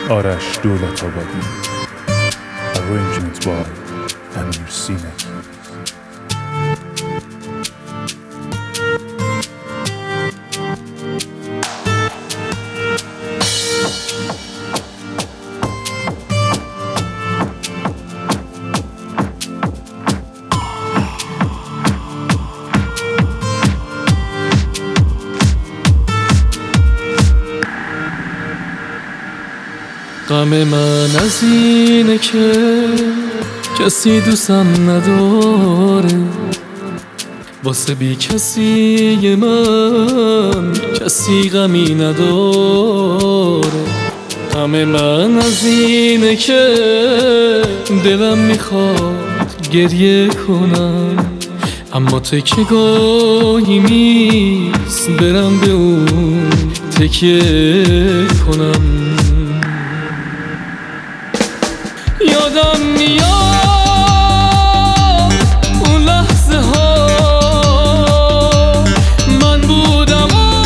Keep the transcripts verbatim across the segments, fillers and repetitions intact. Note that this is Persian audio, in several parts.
آرش دولت آبادی. Arrangement by امیر سینکی. غم من از اینه که کسی دوستم نداره، واسه بی کسی من کسی غمی نداره. غم من از اینه که دلم میخواد گریه کنم، اما تکیه گاهی نیست برم به اون تکیه کنم. یادم میاد اون لحظه ها من بودم و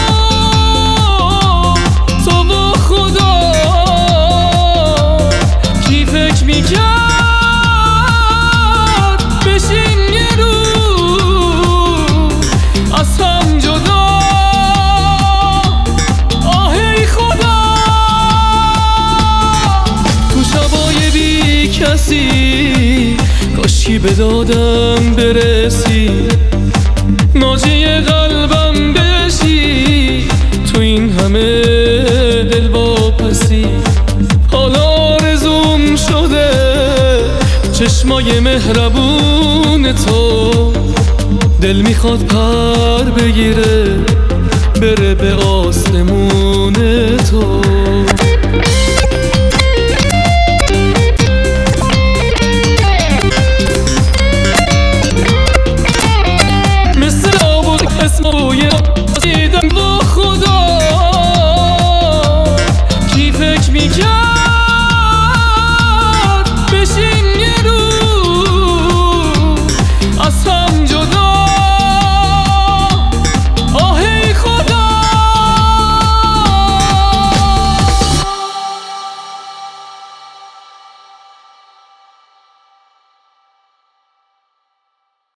تو با خدا، کی فکر میکرد بشیم یه روز از هم جدا. آهی خدا تو شبای بی کسی کاشکی به دادم برسی، ناجی قلبم بشی تو این همه دل واپسی. حالا آرزوم شده چشمای مهربون تو، دل میخواد پر بگیره بره به آسمون.